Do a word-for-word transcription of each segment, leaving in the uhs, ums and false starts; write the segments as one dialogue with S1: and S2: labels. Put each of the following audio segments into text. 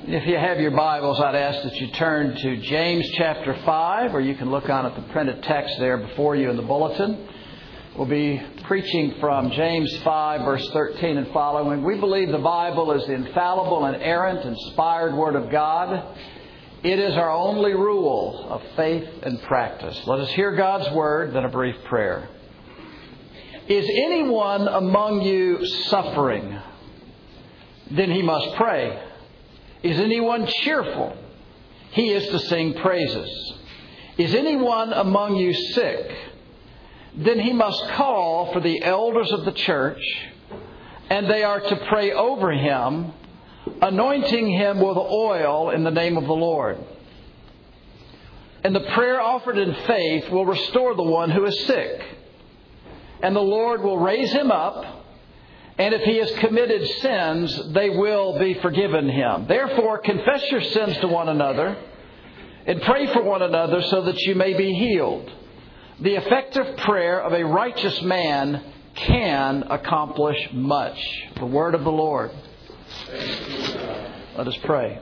S1: If you have your Bibles, I'd ask that you turn to James chapter five, or you can look on at the printed text there before you in the bulletin. We'll be preaching from James five, verse thirteen and following. We believe the Bible is the infallible, inerrant, inspired Word of God. It is our only rule of faith and practice. Let us hear God's Word, then a brief prayer. Is anyone among you suffering? Then he must pray. Is anyone cheerful? He is to sing praises. Is anyone among you sick? Then he must call for the elders of the church, and they are to pray over him, anointing him with oil in the name of the Lord. And the prayer offered in faith will restore the one who is sick, and the Lord will raise him up. And if he has committed sins, they will be forgiven him. Therefore, confess your sins to one another and pray for one another so that you may be healed. The effective prayer of a righteous man can accomplish much. The word of the Lord. Let us pray.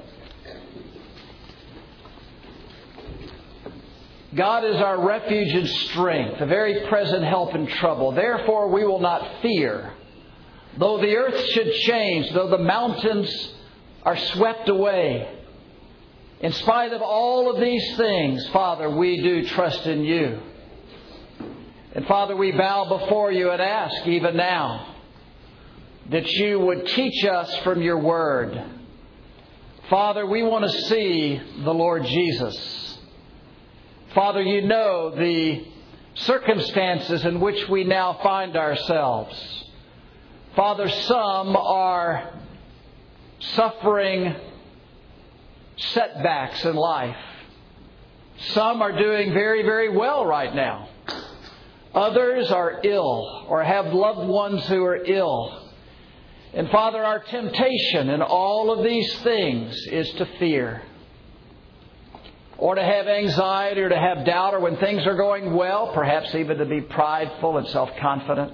S1: God is our refuge and strength, a very present help in trouble. Therefore, we will not fear. Though the earth should change, though the mountains are swept away, in spite of all of these things, Father, we do trust in you. And Father, we bow before you and ask even now that you would teach us from your word. Father, we want to see the Lord Jesus. Father, you know the circumstances in which we now find ourselves. Father, some are suffering setbacks in life. Some are doing very, very well right now. Others are ill or have loved ones who are ill. And Father, our temptation in all of these things is to fear, or to have anxiety, or to have doubt, or when things are going well, perhaps even to be prideful and self-confident.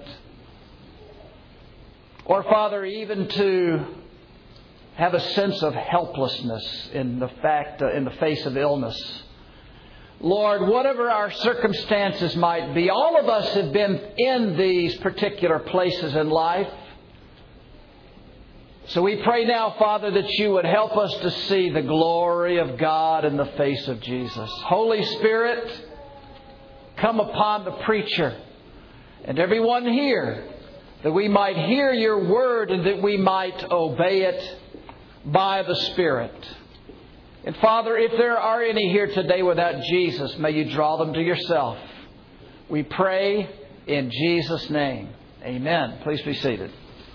S1: Or, Father, even to have a sense of helplessness in the fact, uh, in the face of illness. Lord, whatever our circumstances might be, all of us have been in these particular places in life. So we pray now, Father, that you would help us to see the glory of God in the face of Jesus. Holy Spirit, come upon the preacher and everyone here, that we might hear your word and that we might obey it by the Spirit. And Father, if there are any here today without Jesus, may you draw them to yourself. We pray in Jesus' name. Amen. Please be seated.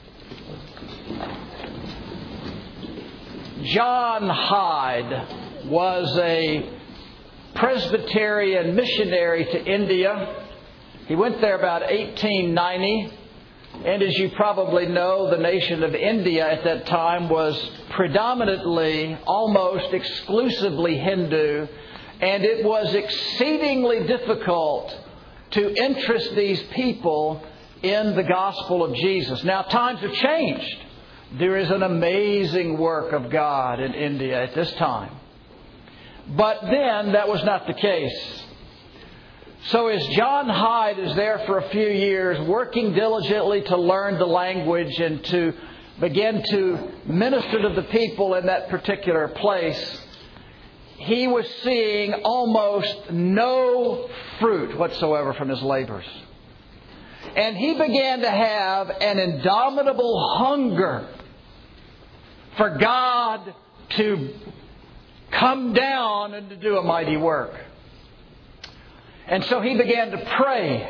S1: John Hyde was a Presbyterian missionary to India. He went there about eighteen ninety. And as you probably know, the nation of India at that time was predominantly, almost exclusively Hindu. And it was exceedingly difficult to interest these people in the gospel of Jesus. Now, times have changed. There is an amazing work of God in India at this time. But then that was not the case. So as John Hyde is there for a few years, working diligently to learn the language and to begin to minister to the people in that particular place, he was seeing almost no fruit whatsoever from his labors. And he began to have an indomitable hunger for God to come down and to do a mighty work. And so he began to pray.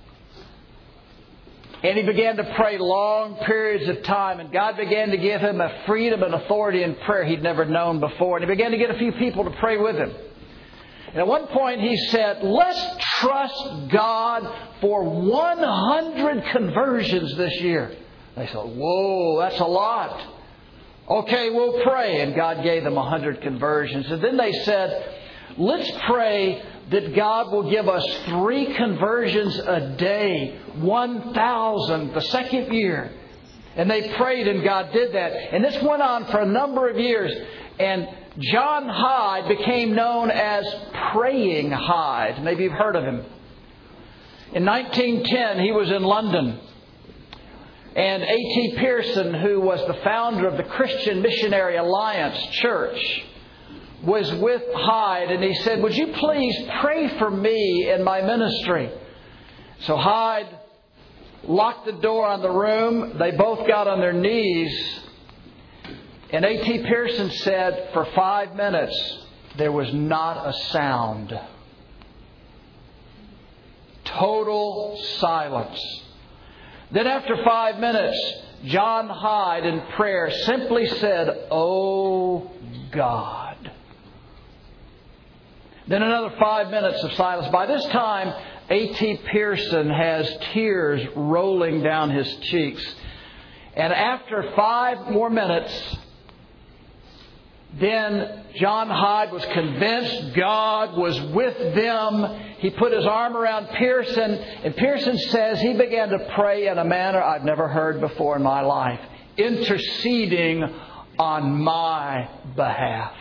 S1: And he began to pray long periods of time. And God began to give him a freedom and authority in prayer he'd never known before. And he began to get a few people to pray with him. And at one point he said, let's trust God for one hundred conversions this year. They said, whoa, that's a lot. Okay, we'll pray. And God gave them one hundred conversions. And then they said, let's pray that God will give us three conversions a day, one thousand the second year. And they prayed and God did that. And this went on for a number of years. And John Hyde became known as Praying Hyde. Maybe you've heard of him. In nineteen ten, he was in London. And A T Pierson, who was the founder of the Christian Missionary Alliance Church, was with Hyde, and he said, "Would you please pray for me in my ministry?" So Hyde locked the door on the room. They both got on their knees. And A T Pierson said, for five minutes, there was not a sound. Total silence. Then after five minutes, John Hyde in prayer simply said, "Oh God." Then another five minutes of silence. By this time, A T Pierson has tears rolling down his cheeks. And after five more minutes, then John Hyde was convinced God was with them. He put his arm around Pierson, and Pierson says he began to pray in a manner I've never heard before in my life, interceding on my behalf.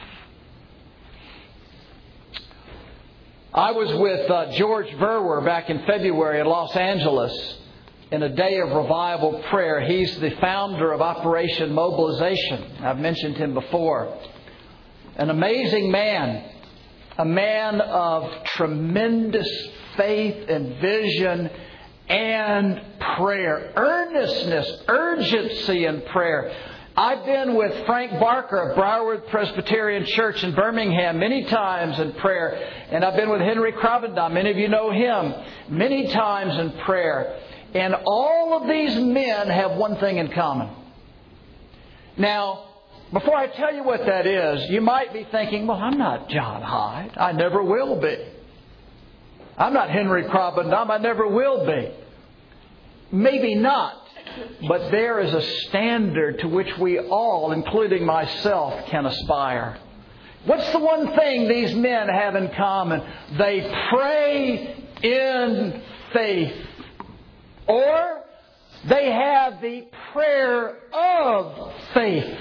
S1: I was with uh, George Verwer back in February in Los Angeles in a day of revival prayer. He's the founder of Operation Mobilization. I've mentioned him before. An amazing man, a man of tremendous faith and vision and prayer, earnestness, urgency in prayer. I've been with Frank Barker of Briarwood Presbyterian Church in Birmingham many times in prayer. And I've been with Henry Krabbendam. Many of you know him. Many times in prayer. And all of these men have one thing in common. Now, before I tell you what that is, you might be thinking, well, I'm not John Hyde. I never will be. I'm not Henry Krabbendam. I never will be. Maybe not. But there is a standard to which we all, including myself, can aspire. What's the one thing these men have in common? They pray in faith. Or they have the prayer of faith.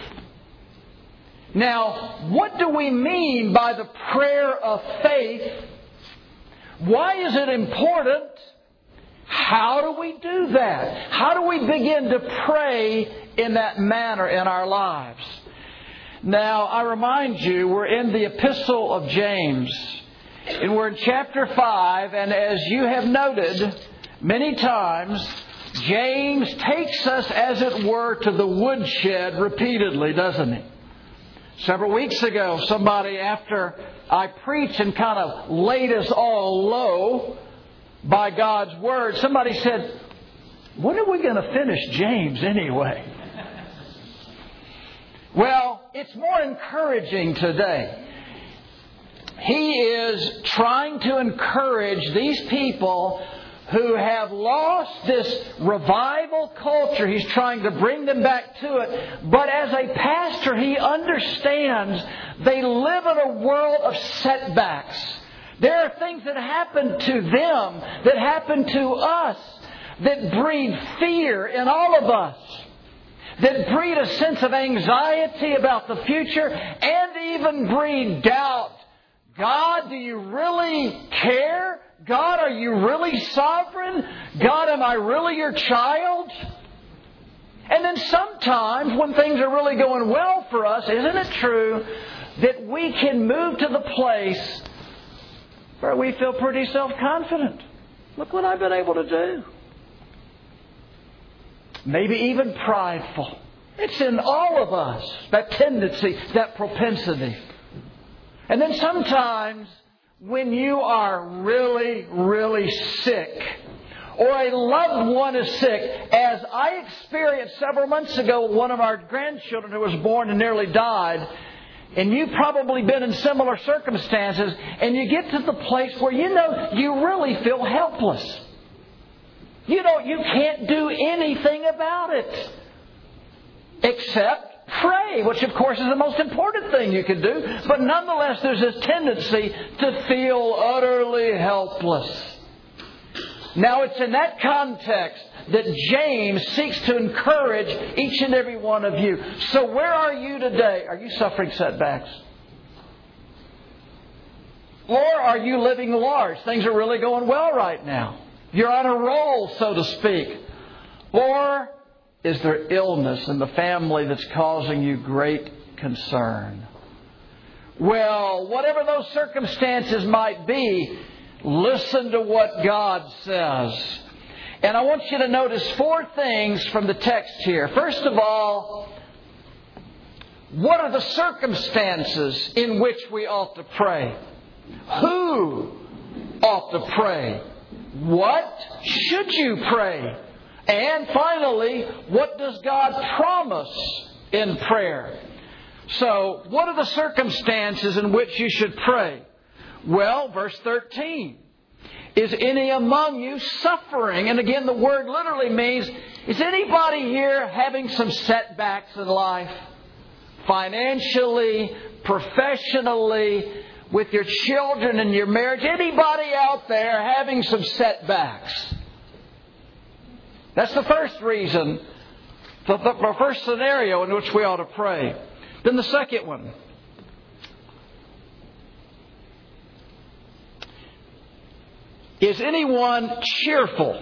S1: Now, what do we mean by the prayer of faith? Why is it important? How do we do that? How do we begin to pray in that manner in our lives? Now, I remind you, we're in the Epistle of James. And we're in chapter five. And as you have noted many times, James takes us, as it were, to the woodshed repeatedly, doesn't he? Several weeks ago, somebody, after I preached and kind of laid us all low by God's Word, somebody said, when are we going to finish James anyway? Well, it's more encouraging today. He is trying to encourage these people who have lost this revival culture. He's trying to bring them back to it. But as a pastor, he understands they live in a world of setbacks. There are things that happen to them, that happen to us, that breed fear in all of us, that breed a sense of anxiety about the future, and even breed doubt. God, do you really care? God, are you really sovereign? God, am I really your child? And then sometimes when things are really going well for us, isn't it true that we can move to the place where we feel pretty self-confident? Look what I've been able to do. Maybe even prideful. It's in all of us, that tendency, that propensity. And then sometimes when you are really, really sick, or a loved one is sick, as I experienced several months ago with one of our grandchildren who was born and nearly died, and you've probably been in similar circumstances, and you get to the place where you know you really feel helpless. You know, you can't do anything about it except pray, which of course is the most important thing you can do. But nonetheless, there's this tendency to feel utterly helpless. Now, it's in that context that James seeks to encourage each and every one of you. So where are you today? Are you suffering setbacks? Or are you living large? Things are really going well right now. You're on a roll, so to speak. Or is there illness in the family that's causing you great concern? Well, whatever those circumstances might be, listen to what God says. And I want you to notice four things from the text here. First of all, what are the circumstances in which we ought to pray? Who ought to pray? What should you pray? And finally, what does God promise in prayer? So, what are the circumstances in which you should pray? Well, verse thirteen. Is any among you suffering? And again, the word literally means, is anybody here having some setbacks in life? Financially, professionally, with your children and your marriage? Anybody out there having some setbacks? That's the first reason, the, the first scenario in which we ought to pray. Then the second one. Is anyone cheerful?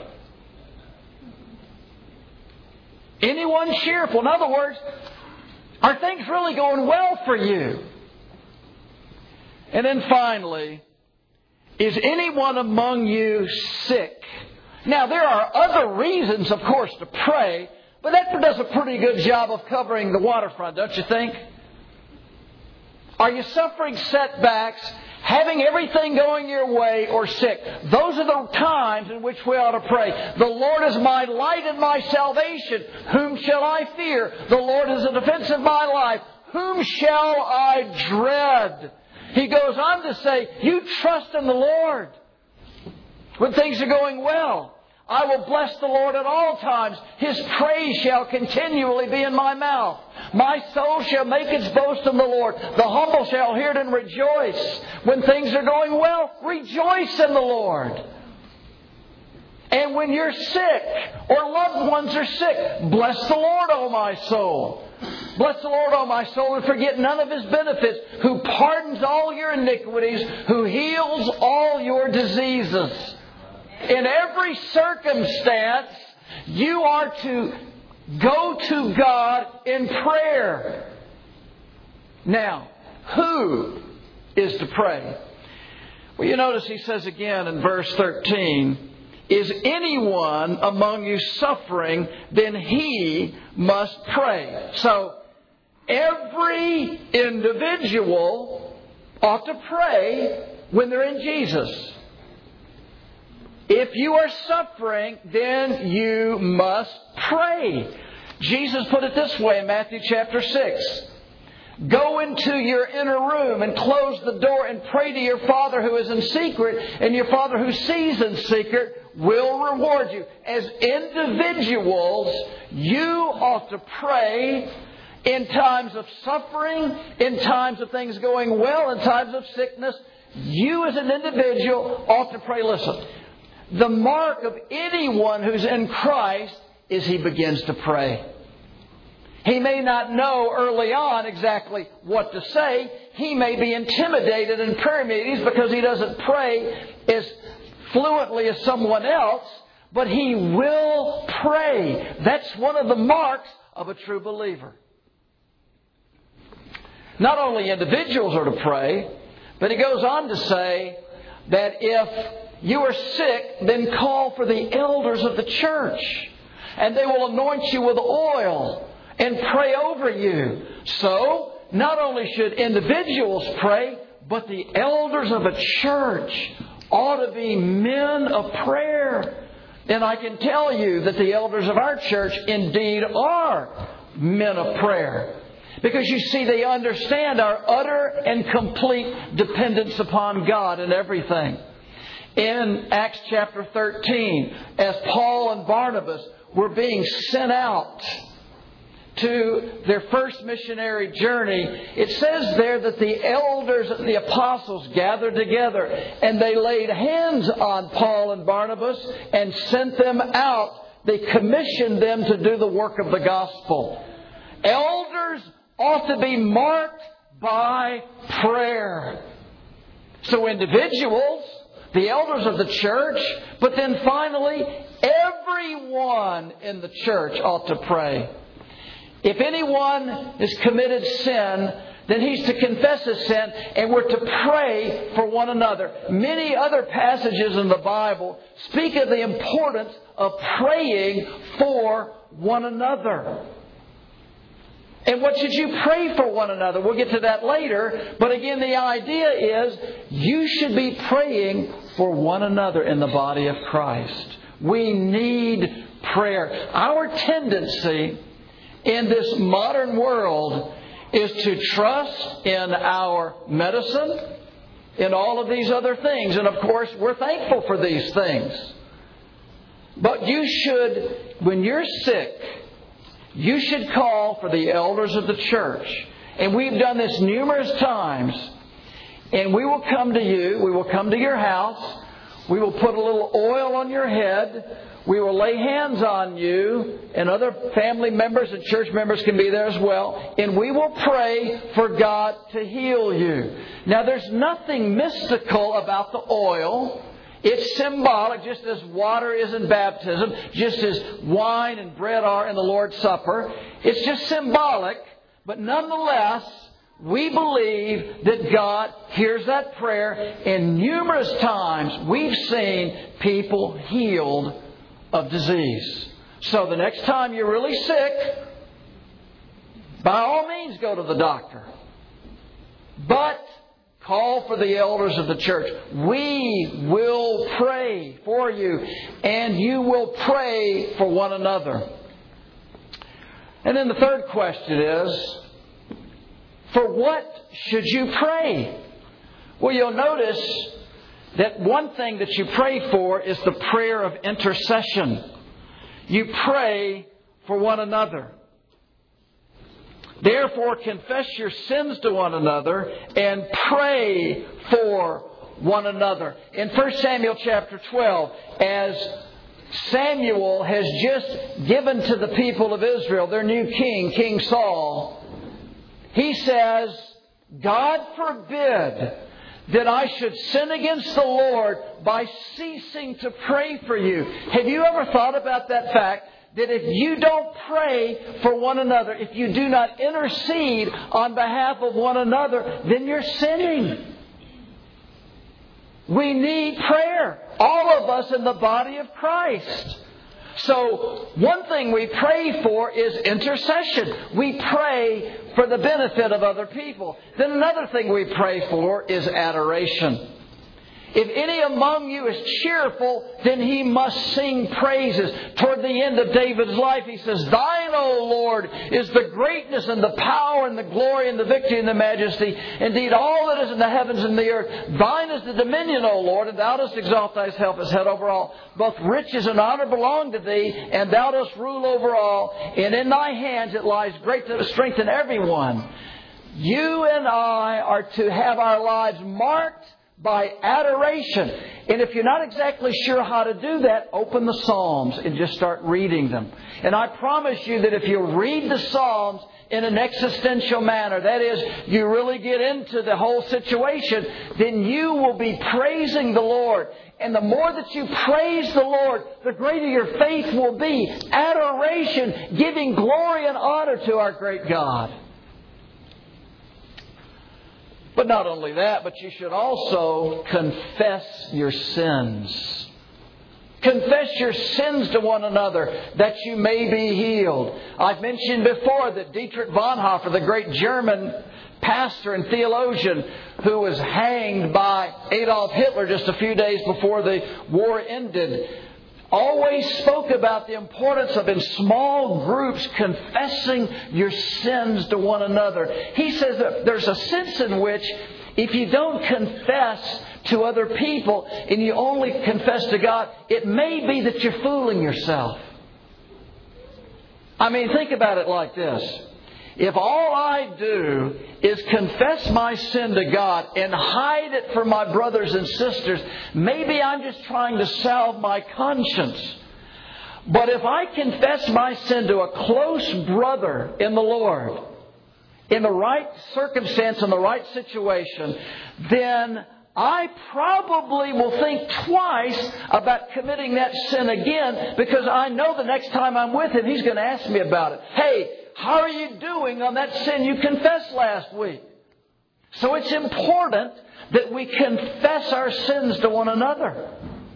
S1: Anyone cheerful? In other words, are things really going well for you? And then finally, is anyone among you sick? Now, there are other reasons, of course, to pray, but that does a pretty good job of covering the waterfront, don't you think? Are you suffering setbacks, having everything going your way, or sick? Those are the times in which we ought to pray. The Lord is my light and my salvation. Whom shall I fear? The Lord is the defense of my life. Whom shall I dread? He goes on to say, you trust in the Lord when things are going well. I will bless the Lord at all times. His praise shall continually be in my mouth. My soul shall make its boast in the Lord. The humble shall hear it and rejoice. When things are going well, rejoice in the Lord. And when you're sick or loved ones are sick, bless the Lord, O my soul. Bless the Lord, O my soul, and forget none of His benefits, who pardons all your iniquities, who heals all your diseases. In every circumstance, you are to go to God in prayer. Now, who is to pray? Well, you notice he says again in verse thirteen, is anyone among you suffering? Then he must pray. So, every individual ought to pray when they're in Jesus. If you are suffering, then you must pray. Jesus put it this way in Matthew chapter six. Go into your inner room and close the door and pray to your Father who is in secret, and your Father who sees in secret will reward you. As individuals, you ought to pray in times of suffering, in times of things going well, in times of sickness. You as an individual ought to pray. Listen. The mark of anyone who's in Christ is he begins to pray. He may not know early on exactly what to say. He may be intimidated in prayer meetings because he doesn't pray as fluently as someone else, but he will pray. That's one of the marks of a true believer. Not only individuals are to pray, but he goes on to say that if you are sick, then call for the elders of the church, and they will anoint you with oil and pray over you. So, not only should individuals pray, but the elders of a church ought to be men of prayer. And I can tell you that the elders of our church indeed are men of prayer. Because you see, they understand our utter and complete dependence upon God in everything. In Acts chapter thirteen, as Paul and Barnabas were being sent out to their first missionary journey, it says there that the elders and the apostles gathered together and they laid hands on Paul and Barnabas and sent them out they commissioned them to do the work of the gospel. Elders ought to be marked by prayer. So individuals, the elders of the church, but then finally, everyone in the church ought to pray. If anyone has committed sin, then he's to confess his sin, and we're to pray for one another. Many other passages in the Bible speak of the importance of praying for one another. And what should you pray for one another? We'll get to that later. But again, the idea is you should be praying for one another in the body of Christ. We need prayer. Our tendency in this modern world is to trust in our medicine, in all of these other things. And of course, we're thankful for these things. But you should, when you're sick, you should call for the elders of the church. And we've done this numerous times. And we will come to you. We will come to your house. We will put a little oil on your head. We will lay hands on you. And other family members and church members can be there as well. And we will pray for God to heal you. Now, there's nothing mystical about the oil. It's symbolic, just as water is in baptism, just as wine and bread are in the Lord's Supper. It's just symbolic, but nonetheless, we believe that God hears that prayer. And numerous times we've seen people healed of disease. So the next time you're really sick, by all means go to the doctor. But call for the elders of the church. We will pray for you, and you will pray for one another. And then the third question is, for what should you pray? Well, you'll notice that one thing that you pray for is the prayer of intercession. You pray for one another. Therefore, confess your sins to one another and pray for one another. In First Samuel chapter twelve, as Samuel has just given to the people of Israel their new king, King Saul, he says, God forbid that I should sin against the Lord by ceasing to pray for you. Have you ever thought about that fact? That if you don't pray for one another, if you do not intercede on behalf of one another, then you're sinning. We need prayer. All of us in the body of Christ. So one thing we pray for is intercession. We pray for the benefit of other people. Then another thing we pray for is adoration. If any among you is cheerful, then he must sing praises. Toward the end of David's life, he says, Thine, O Lord, is the greatness and the power and the glory and the victory and the majesty. Indeed, all that is in the heavens and the earth. Thine is the dominion, O Lord, and Thou dost exalt Thyself as head over all. Both riches and honor belong to Thee, and Thou dost rule over all. And in Thy hands it lies great strength in everyone. You and I are to have our lives marked by adoration. And if you're not exactly sure how to do that, open the Psalms and just start reading them. And I promise you that if you read the Psalms in an existential manner, that is, you really get into the whole situation, then you will be praising the Lord. And the more that you praise the Lord, the greater your faith will be. Adoration, giving glory and honor to our great God. But not only that, but you should also confess your sins. Confess your sins to one another that you may be healed. I've mentioned before that Dietrich Bonhoeffer, the great German pastor and theologian who was hanged by Adolf Hitler just a few days before the war ended, always spoke about the importance of in small groups confessing your sins to one another. He says that there's a sense in which if you don't confess to other people and you only confess to God, it may be that you're fooling yourself. I mean, think about it like this. If all I do is confess my sin to God and hide it from my brothers and sisters, maybe I'm just trying to salve my conscience. But if I confess my sin to a close brother in the Lord, in the right circumstance, in the right situation, then I probably will think twice about committing that sin again, because I know the next time I'm with Him, He's going to ask me about it. Hey, how are you doing on that sin you confessed last week? So it's important that we confess our sins to one another.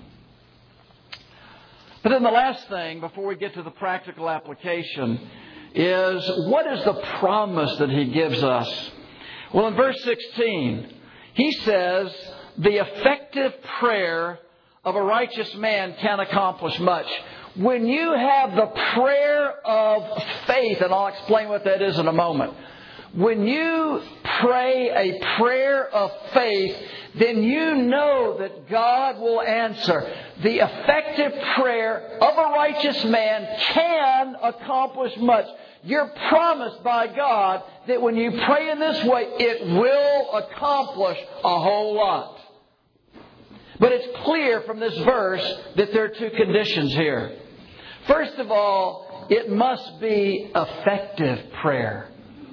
S1: But then the last thing, before we get to the practical application, is what is the promise that He gives us? Well, in verse sixteen, He says, the effective prayer of a righteous man can accomplish much. When you have the prayer of faith, and I'll explain what that is in a moment. When you pray a prayer of faith, then you know that God will answer. The effective prayer of a righteous man can accomplish much. You're promised by God that when you pray in this way, it will accomplish a whole lot. But it's clear from this verse that there are two conditions here. First of all, it must be effective prayer.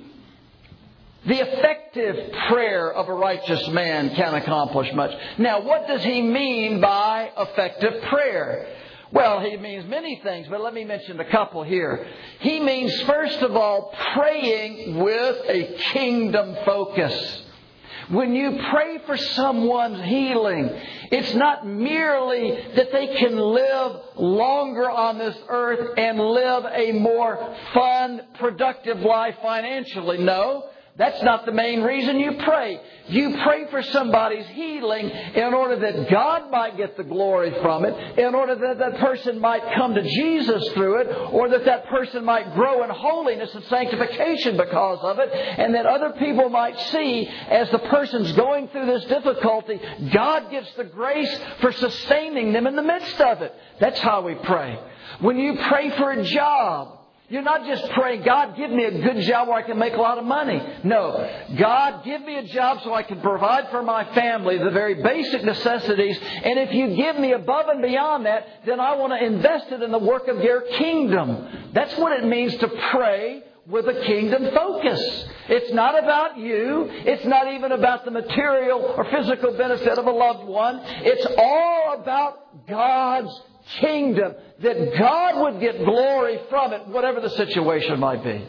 S1: The effective prayer of a righteous man can accomplish much. Now, what does he mean by effective prayer? Well, he means many things, but let me mention a couple here. He means, first of all, praying with a kingdom focus. When you pray for someone's healing, it's not merely that they can live longer on this earth and live a more fun, productive life financially. No. That's not the main reason you pray. You pray for somebody's healing in order that God might get the glory from it, in order that that person might come to Jesus through it, or that that person might grow in holiness and sanctification because of it, and that other people might see as the person's going through this difficulty, God gives the grace for sustaining them in the midst of it. That's how we pray. When you pray for a job, you're not just praying, God, give me a good job where I can make a lot of money. No. God, give me a job so I can provide for my family the very basic necessities. And if you give me above and beyond that, then I want to invest it in the work of your kingdom. That's what it means to pray with a kingdom focus. It's not about you. It's not even about the material or physical benefit of a loved one. It's all about God's kingdom, that God would get glory from it, whatever the situation might be.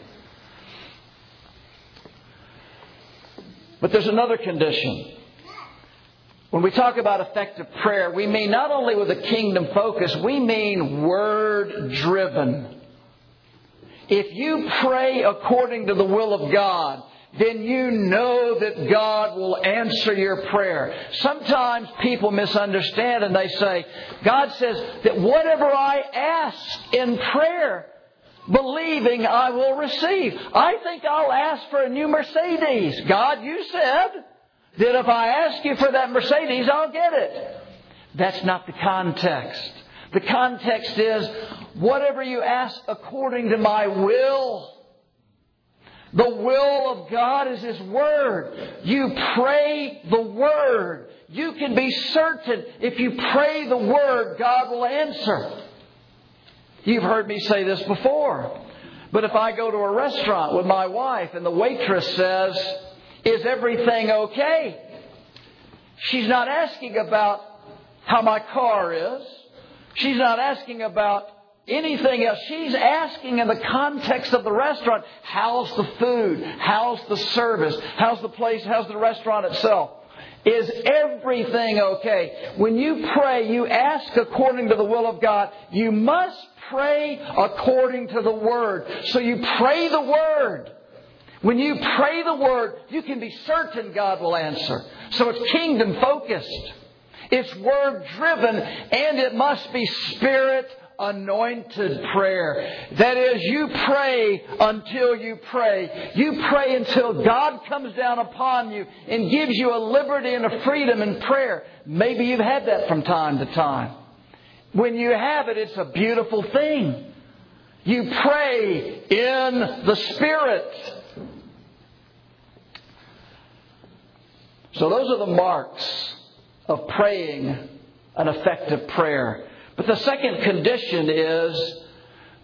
S1: But there's another condition. When we talk about effective prayer, we mean not only with a kingdom focus, we mean word-driven. If you pray according to the will of God, then you know that God will answer your prayer. Sometimes people misunderstand and they say, God says that whatever I ask in prayer, believing I will receive. I think I'll ask for a new Mercedes. God, you said that if I ask you for that Mercedes, I'll get it. That's not the context. The context is, whatever you ask according to my will. The will of God is His Word. You pray the Word. You can be certain if you pray the Word, God will answer. You've heard me say this before. But if I go to a restaurant with my wife and the waitress says, is everything okay? She's not asking about how my car is. She's not asking about anything else. She's asking in the context of the restaurant, how's the food? How's the service? How's the place? How's the restaurant itself? Is everything okay? When you pray, you ask according to the will of God. You must pray according to the Word. So you pray the Word. When you pray the Word, you can be certain God will answer. So it's kingdom focused. It's Word driven, and it must be Spirit anointed prayer. That is, you pray until you pray. You pray until God comes down upon you and gives you a liberty and a freedom in prayer. Maybe you've had that from time to time. When you have it, it's a beautiful thing. You pray in the Spirit. So those are the marks of praying an effective prayer. But the second condition is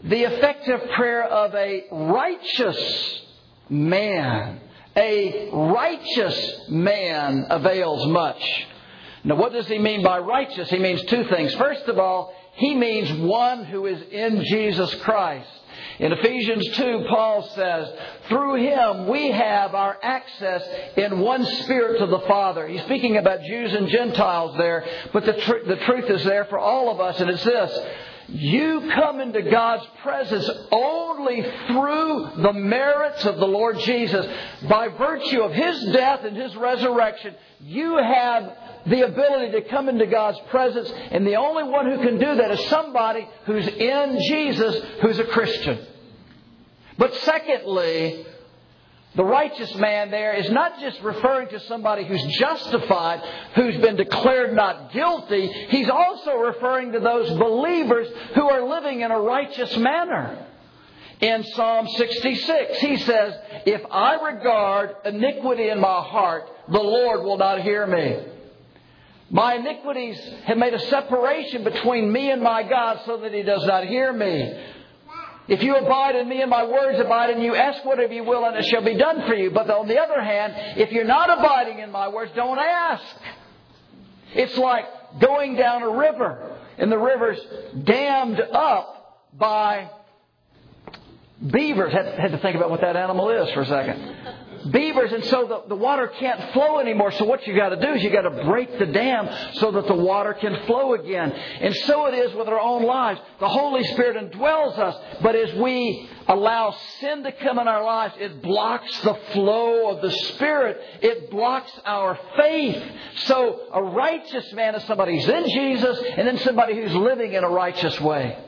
S1: the effective prayer of a righteous man. A righteous man avails much. Now, what does he mean by righteous? He means two things. First of all, he means one who is in Jesus Christ. In Ephesians two, Paul says, through Him we have our access in one Spirit to the Father. He's speaking about Jews and Gentiles there, but the, tr- the truth is there for all of us, and it's this. You come into God's presence only through the merits of the Lord Jesus. By virtue of His death and His resurrection, you have the ability to come into God's presence. And the only one who can do that is somebody who's in Jesus, who's a Christian. But secondly, the righteous man there is not just referring to somebody who's justified, who's been declared not guilty. He's also referring to those believers who are living in a righteous manner. In Psalm sixty-six, he says, if I regard iniquity in my heart, the Lord will not hear me. My iniquities have made a separation between me and my God so that He does not hear me. If you abide in me and my words abide in you, ask whatever you will and it shall be done for you. But on the other hand, if you're not abiding in my words, don't ask. It's like going down a river and the river's dammed up by beavers. Had, had to think about what that animal is for a second. Beavers, and so the, the water can't flow anymore. So what you got to do is you got to break the dam so that the water can flow again. And so it is with our own lives. The Holy Spirit indwells us, but as we allow sin to come in our lives, it blocks the flow of the Spirit. It blocks our faith. So a righteous man is somebody who's in Jesus, and then somebody who's living in a righteous way.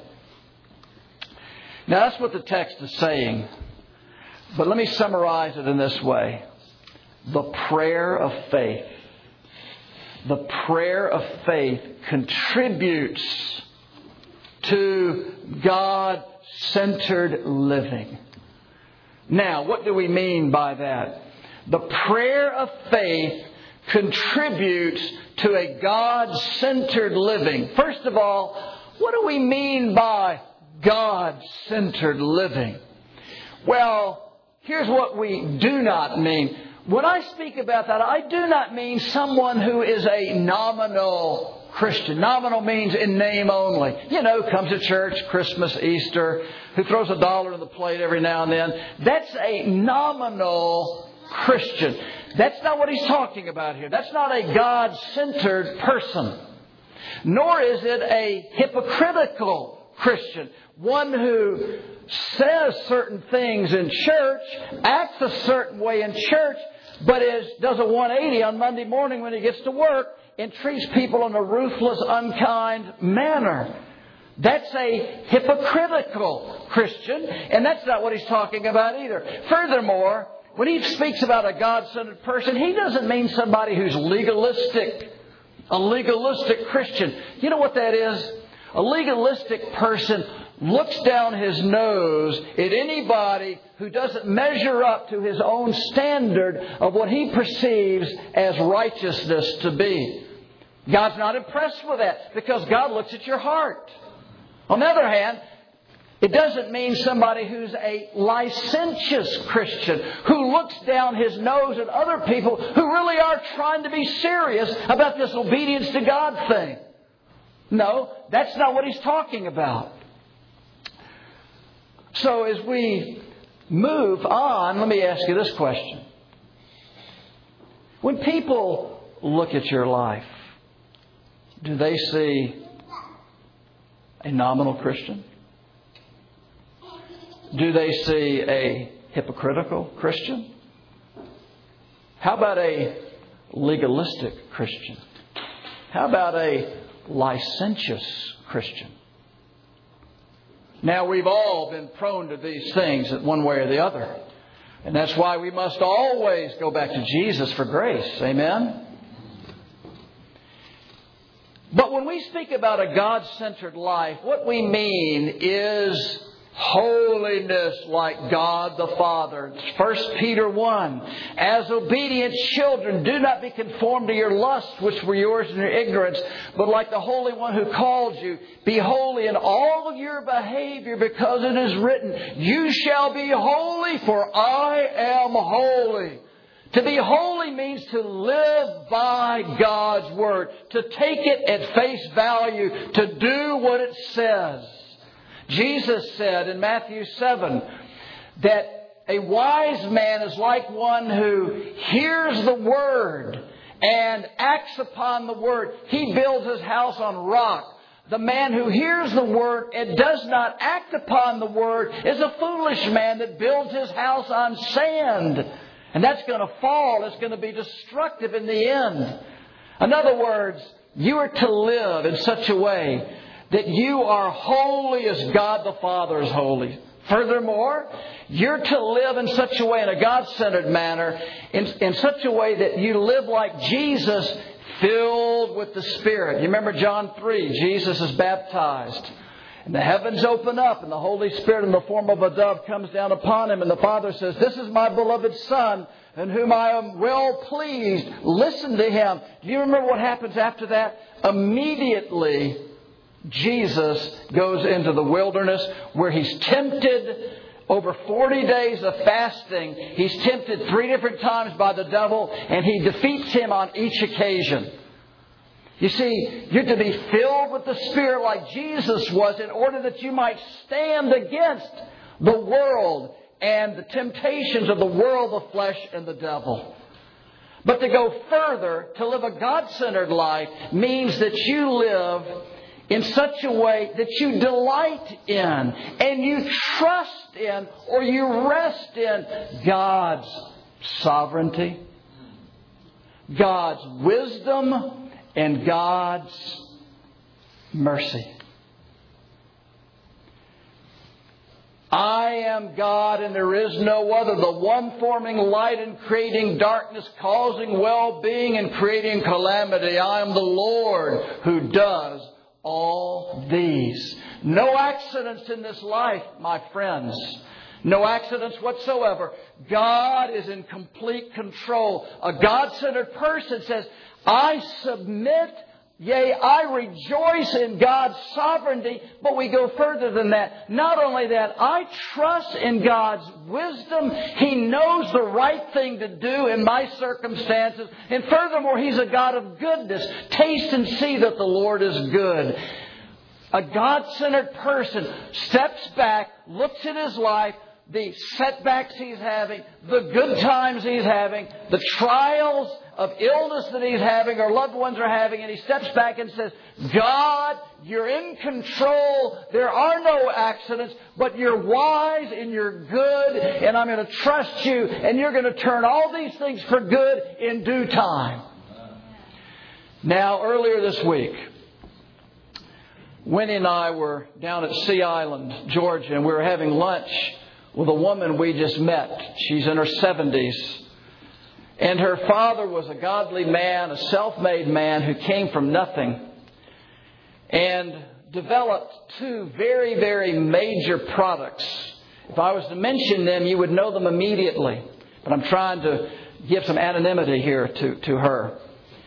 S1: Now that's what the text is saying. But let me summarize it in this way. The prayer of faith. The prayer of faith contributes to God-centered living. Now, what do we mean by that? The prayer of faith contributes to a God-centered living. First of all, what do we mean by God-centered living? Well, here's what we do not mean. When I speak about that, I do not mean someone who is a nominal Christian. Nominal means in name only. You know, comes to church, Christmas, Easter, who throws a dollar in the plate every now and then. That's a nominal Christian. That's not what he's talking about here. That's not a God-centered person. Nor is it a hypocritical Christian. One who says certain things in church, acts a certain way in church, but is does a one eighty on Monday morning when he gets to work and treats people in a ruthless, unkind manner. That's a hypocritical Christian, and that's not what he's talking about either. Furthermore, when he speaks about a God-centered person, he doesn't mean somebody who's legalistic, a legalistic Christian. You know what that is? A legalistic person looks down his nose at anybody who doesn't measure up to his own standard of what he perceives as righteousness to be. God's not impressed with that because God looks at your heart. On the other hand, it doesn't mean somebody who's a licentious Christian who looks down his nose at other people who really are trying to be serious about this obedience to God thing. No, that's not what he's talking about. So as we move on, let me ask you this question. When people look at your life, do they see a nominal Christian? Do they see a hypocritical Christian? How about a legalistic Christian? How about a licentious Christian? Now, we've all been prone to these things in one way or the other. And that's why we must always go back to Jesus for grace. Amen? But when we speak about a God-centered life, what we mean is holiness like God the Father. First Peter one. As obedient children, do not be conformed to your lusts which were yours in your ignorance, but like the Holy One who called you, be holy in all of your behavior, because it is written, you shall be holy, for I am holy. To be holy means to live by God's Word, to take it at face value, to do what it says. Jesus said in Matthew seven that a wise man is like one who hears the Word and acts upon the Word. He builds his house on rock. The man who hears the Word and does not act upon the Word is a foolish man that builds his house on sand. And that's going to fall. It's going to be destructive in the end. In other words, you are to live in such a way that you are holy as God the Father is holy. Furthermore, you're to live in such a way, in a God-centered manner, in, in such a way that you live like Jesus, filled with the Spirit. You remember John three, Jesus is baptized. And the heavens open up and the Holy Spirit in the form of a dove comes down upon Him. And the Father says, this is my beloved Son in whom I am well pleased. Listen to Him. Do you remember what happens after that? Immediately, Jesus goes into the wilderness where He's tempted over forty days of fasting. He's tempted three different times by the devil and He defeats him on each occasion. You see, you're to be filled with the Spirit like Jesus was in order that you might stand against the world and the temptations of the world, the flesh, and the devil. But to go further, to live a God-centered life, means that you live in such a way that you delight in and you trust in or you rest in God's sovereignty, God's wisdom, and God's mercy. I am God and there is no other, the one forming light and creating darkness, causing well-being and creating calamity. I am the Lord who does all these. No accidents in this life, my friends. No accidents whatsoever. God is in complete control. A God-centered person says, I submit, yea, I rejoice in God's sovereignty. But we go further than that. Not only that, I trust in God's wisdom. He knows the right thing to do in my circumstances. And furthermore, He's a God of goodness. Taste and see that the Lord is good. A God-centered person steps back, looks at his life, the setbacks he's having, the good times he's having, the trials of illness that he's having or loved ones are having, and he steps back and says, God, you're in control. There are no accidents, but you're wise and you're good, and I'm going to trust you, and you're going to turn all these things for good in due time. Now, earlier this week, Winnie and I were down at Sea Island, Georgia, and we were having lunch with a woman we just met. She's in her seventies. And her father was a godly man, a self-made man who came from nothing and developed two very, very major products. If I was to mention them, you would know them immediately. But I'm trying to give some anonymity here to, to her.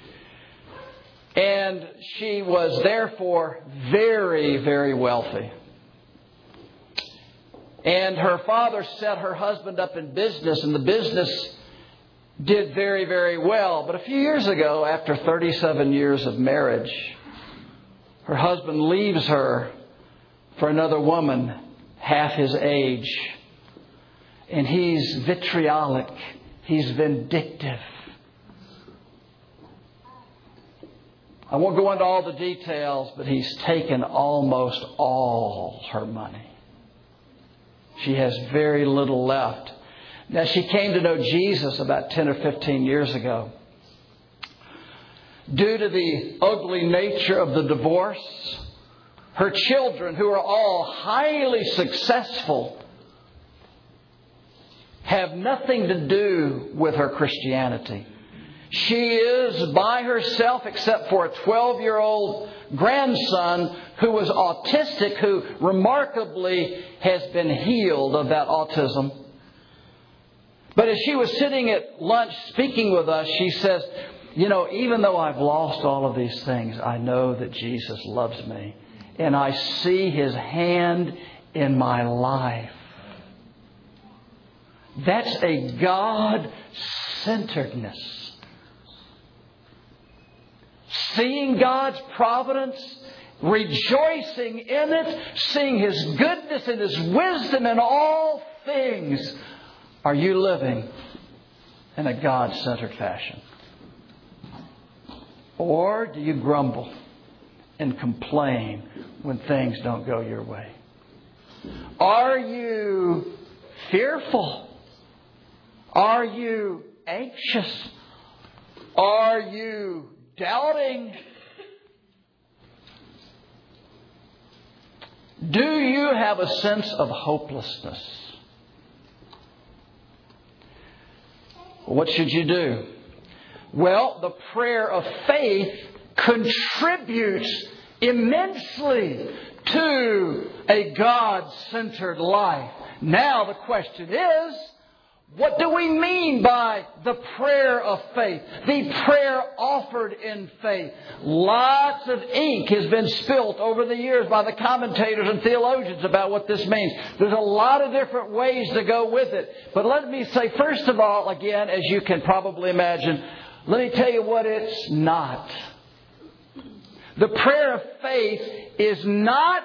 S1: And she was therefore very, very wealthy. And her father set her husband up in business, and the business did very, very well. But a few years ago, after thirty-seven years of marriage, her husband leaves her for another woman half his age. And he's vitriolic. He's vindictive. I won't go into all the details, but he's taken almost all her money. She has very little left. Now, she came to know Jesus about ten or fifteen years ago. Due to the ugly nature of the divorce, her children, who are all highly successful, have nothing to do with her Christianity. She is by herself, except for a twelve-year-old grandson who was autistic, who remarkably has been healed of that autism. But as she was sitting at lunch speaking with us, she says, you know, even though I've lost all of these things, I know that Jesus loves me. And I see His hand in my life. That's a God-centeredness. Seeing God's providence, rejoicing in it, seeing His goodness and His wisdom in all things. Are you living in a God-centered fashion? Or do you grumble and complain when things don't go your way? Are you fearful? Are you anxious? Are you doubting? Do you have a sense of hopelessness? What should you do? Well, the prayer of faith contributes immensely to a God-centered life. Now the question is, what do we mean by the prayer of faith? The prayer offered in faith. Lots of ink has been spilt over the years by the commentators and theologians about what this means. There's a lot of different ways to go with it. But let me say, first of all, again, as you can probably imagine, let me tell you what it's not. The prayer of faith is not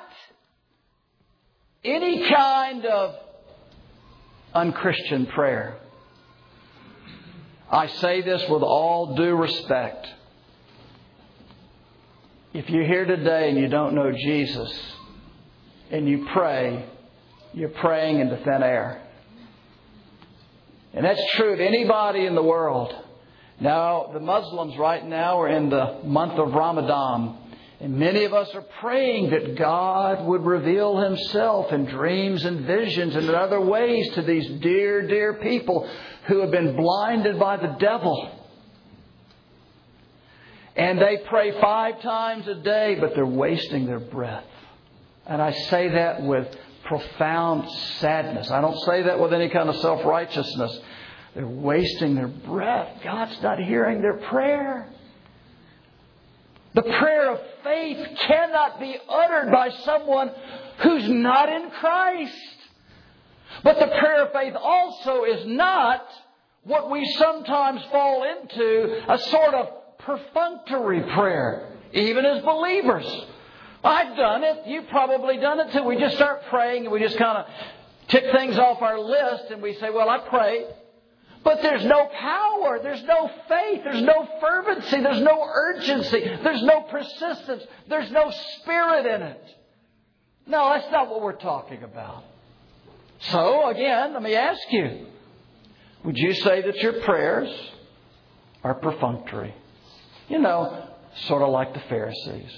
S1: any kind of unchristian prayer. I say this with all due respect. If you're here today and you don't know Jesus and you pray, you're praying into thin air. And that's true of anybody in the world. Now, the Muslims right now are in the month of Ramadan. And many of us are praying that God would reveal Himself in dreams and visions and in other ways to these dear, dear people who have been blinded by the devil. And they pray five times a day, but they're wasting their breath. And I say that with profound sadness. I don't say that with any kind of self-righteousness. They're wasting their breath. God's not hearing their prayer. The prayer of faith cannot be uttered by someone who's not in Christ. But the prayer of faith also is not what we sometimes fall into, a sort of perfunctory prayer, even as believers. I've done it. You've probably done it too. We just start praying and we just kind of tick things off our list and we say, well, I prayed. But there's no power, there's no faith, there's no fervency, there's no urgency, there's no persistence, there's no spirit in it. No, that's not what we're talking about. So, again, let me ask you, would you say that your prayers are perfunctory? You know, sort of like the Pharisees.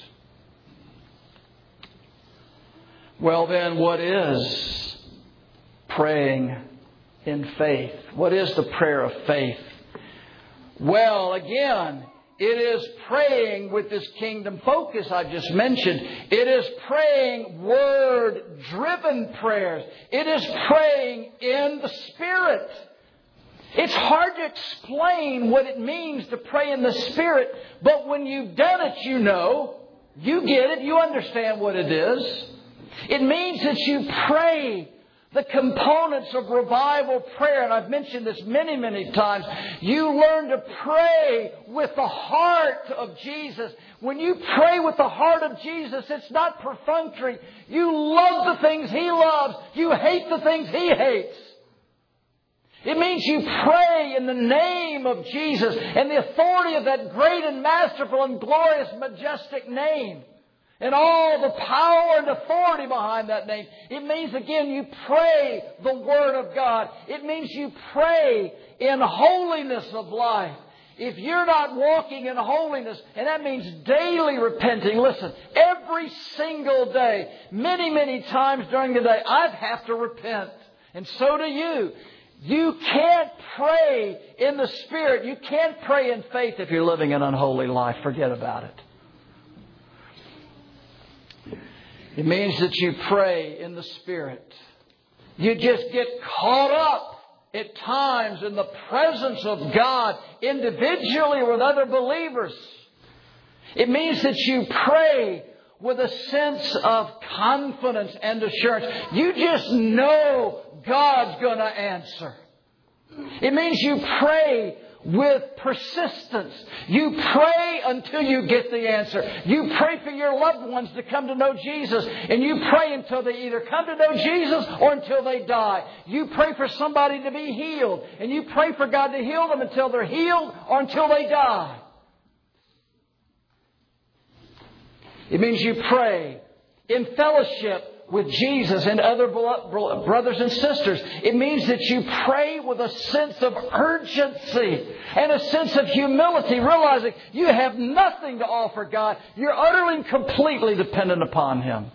S1: Well, then, what is praying in faith? What is the prayer of faith? Well, again, it is praying with this kingdom focus I've just mentioned. It is praying word-driven prayers. It is praying in the Spirit. It's hard to explain what it means to pray in the Spirit, but when you've done it, you know, you get it, you understand what it is. It means that you pray the components of revival prayer, and I've mentioned this many, many times. You learn to pray with the heart of Jesus. When you pray with the heart of Jesus, it's not perfunctory. You love the things He loves. You hate the things He hates. It means you pray in the name of Jesus and the authority of that great and masterful and glorious, majestic name. And all the power and authority behind that name. It means, again, you pray the Word of God. It means you pray in holiness of life. If you're not walking in holiness, and that means daily repenting. Listen, every single day, many, many times during the day, I have to repent. And so do you. You can't pray in the Spirit. You can't pray in faith if you're living an unholy life. Forget about it. It means that you pray in the Spirit. You just get caught up at times in the presence of God individually with other believers. It means that you pray with a sense of confidence and assurance. You just know God's going to answer. It means you pray with persistence. You pray until you get the answer. You pray for your loved ones to come to know Jesus. And you pray until they either come to know Jesus or until they die. You pray for somebody to be healed. And you pray for God to heal them until they're healed or until they die. It means you pray in fellowship with Jesus and other brothers and sisters. It means that you pray with a sense of urgency and a sense of humility, realizing you have nothing to offer God. You're utterly and completely dependent upon Him.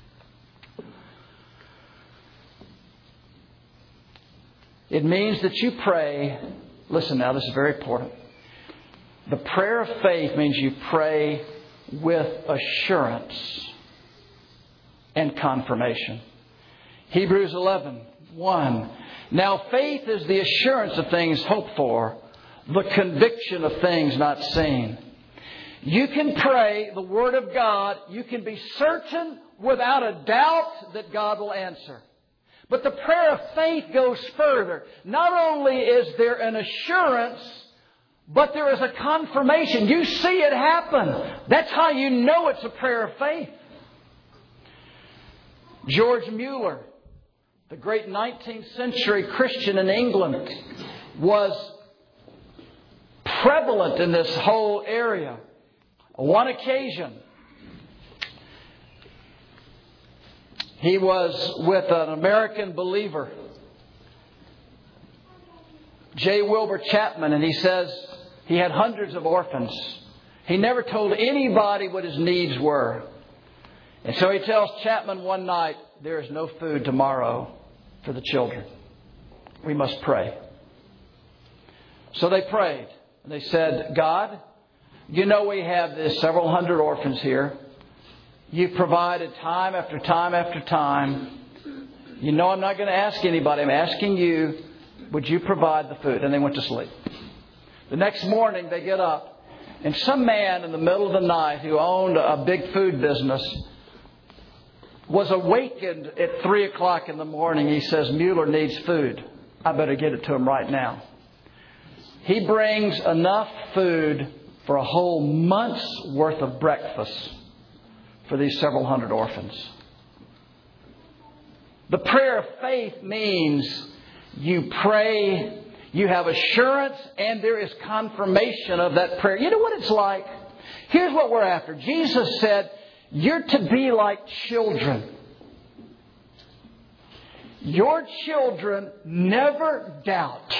S1: It means that you pray. Listen now, this is very important. The prayer of faith means you pray with assurance and confirmation. Hebrews eleven one. Now faith is the assurance of things hoped for, the conviction of things not seen. You can pray the Word of God. You can be certain without a doubt that God will answer. But the prayer of faith goes further. Not only is there an assurance, but there is a confirmation. You see it happen. That's how you know it's a prayer of faith. George Mueller, the great nineteenth century Christian in England, was prevalent in this whole area. On one occasion, he was with an American believer, J. Wilbur Chapman, and he says he had hundreds of orphans. He never told anybody what his needs were. And so he tells Chapman one night, there is no food tomorrow for the children. We must pray. So they prayed. And they said, God, you know we have this several hundred orphans here. You've provided time after time after time. You know I'm not going to ask anybody. I'm asking you, would you provide the food? And they went to sleep. The next morning they get up. And some man in the middle of the night who owned a big food business was awakened at three o'clock in the morning. He says, Mueller needs food. I better get it to him right now. He brings enough food for a whole month's worth of breakfast for these several hundred orphans. The prayer of faith means you pray, you have assurance, and there is confirmation of that prayer. You know what it's like? Here's what we're after. Jesus said, you're to be like children. Your children never doubt.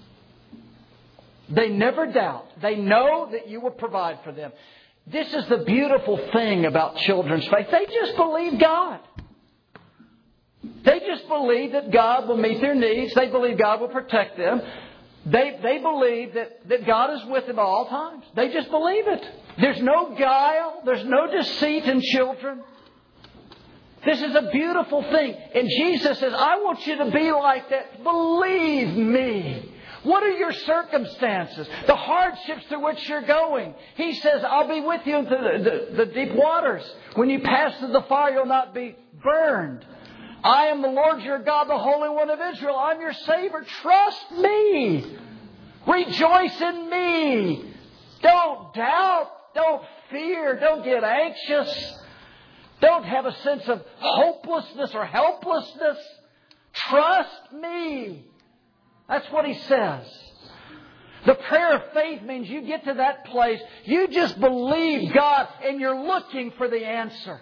S1: They never doubt. They know that you will provide for them. This is the beautiful thing about children's faith. They just believe God. They just believe that God will meet their needs. They believe God will protect them. They, they believe that, that God is with them at all times. They just believe it. There's no guile. There's no deceit in children. This is a beautiful thing. And Jesus says, I want you to be like that. Believe me. What are your circumstances? The hardships through which you're going. He says, I'll be with you into the, the, the deep waters. When you pass through the fire, you'll not be burned. I am the Lord your God, the Holy One of Israel. I'm your Savior. Trust me. Rejoice in me. Don't doubt. Don't fear. Don't get anxious. Don't have a sense of hopelessness or helplessness. Trust me. That's what he says. The prayer of faith means you get to that place. You just believe God and you're looking for the answer.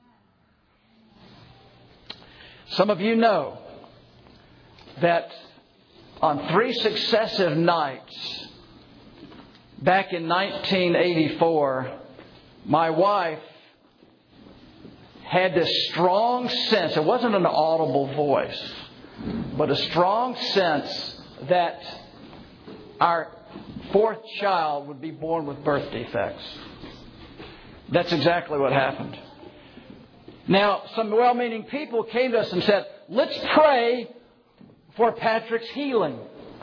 S1: Some of you know that on three successive nights back in nineteen eighty-four, my wife had this strong sense. It wasn't an audible voice, but a strong sense that our fourth child would be born with birth defects. That's exactly what happened. Now, some well-meaning people came to us and said, let's pray for Patrick's healing.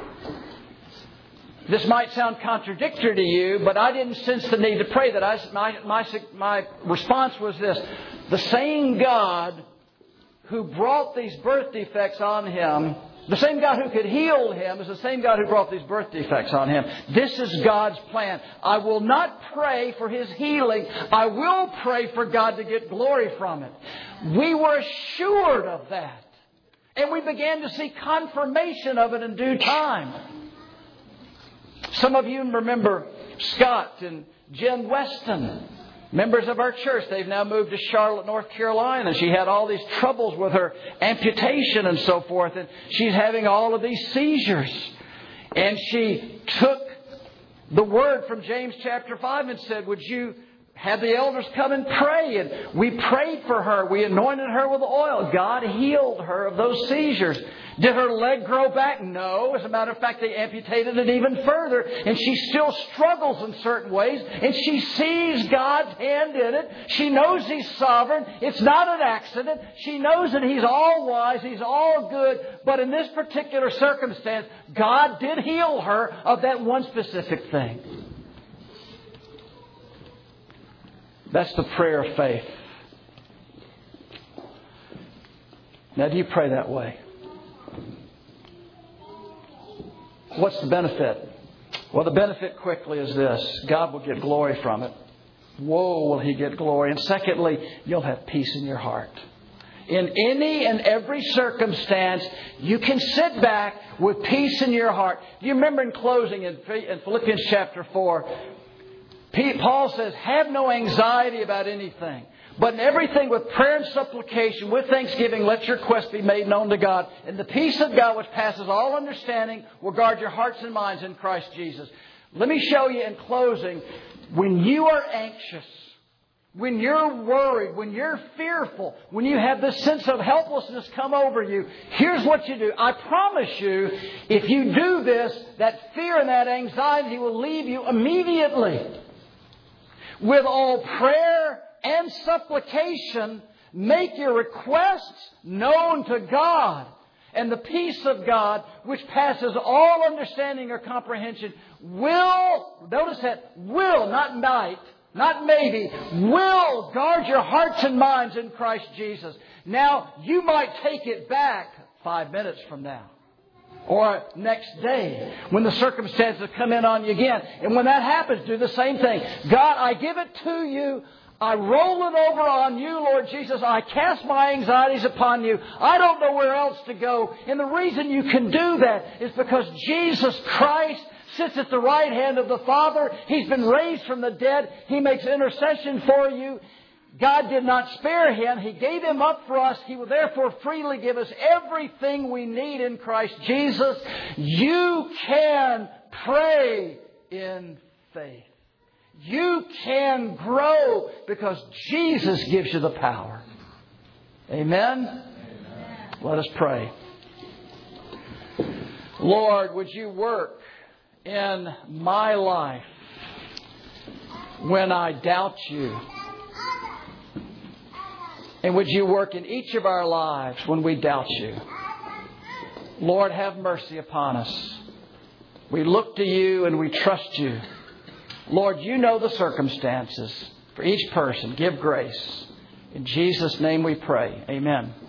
S1: This might sound contradictory to you, but I didn't sense the need to pray that. I, my, my, my response was this: the same God who brought these birth defects on him, the same God who could heal him is the same God who brought these birth defects on him. This is God's plan. I will not pray for his healing. I will pray for God to get glory from it. We were assured of that. And we began to see confirmation of it in due time. Some of you remember Scott and Jen Weston, members of our church. They've now moved to Charlotte, North Carolina. She had all these troubles with her amputation and so forth. And she's having all of these seizures. And she took the word from James chapter five and said, would you have the elders come and pray? And we prayed for her. We anointed her with oil. God healed her of those seizures. Did her leg grow back? No. As a matter of fact, they amputated it even further. And she still struggles in certain ways. And she sees God's hand in it. She knows He's sovereign. It's not an accident. She knows that He's all wise. He's all good. But in this particular circumstance, God did heal her of that one specific thing. That's the prayer of faith. Now, do you pray that way? What's the benefit? Well, the benefit quickly is this: God will get glory from it. Whoa, will He get glory. And secondly, you'll have peace in your heart. In any and every circumstance, you can sit back with peace in your heart. Do you remember in closing in Philippians chapter four, Paul says, have no anxiety about anything, but in everything with prayer and supplication, with thanksgiving, let your requests be made known to God. And the peace of God, which passes all understanding, will guard your hearts and minds in Christ Jesus. Let me show you in closing, when you are anxious, when you're worried, when you're fearful, when you have this sense of helplessness come over you, here's what you do. I promise you, if you do this, that fear and that anxiety will leave you immediately. With all prayer and supplication, make your requests known to God. And the peace of God, which passes all understanding or comprehension, will, notice that, will, not might, not maybe, will guard your hearts and minds in Christ Jesus. Now, you might take it back five minutes from now. Or next day, when the circumstances come in on you again. And when that happens, do the same thing. God, I give it to you. I roll it over on you, Lord Jesus. I cast my anxieties upon you. I don't know where else to go. And the reason you can do that is because Jesus Christ sits at the right hand of the Father. He's been raised from the dead. He makes intercession for you. God did not spare Him. He gave Him up for us. He will therefore freely give us everything we need in Christ Jesus. You can pray in faith. You can grow because Jesus gives you the power. Amen? Amen. Let us pray. Lord, would you work in my life when I doubt you? And would you work in each of our lives when we doubt you? Lord, have mercy upon us. We look to you and we trust you. Lord, you know the circumstances for each person. Give grace. In Jesus' name we pray. Amen.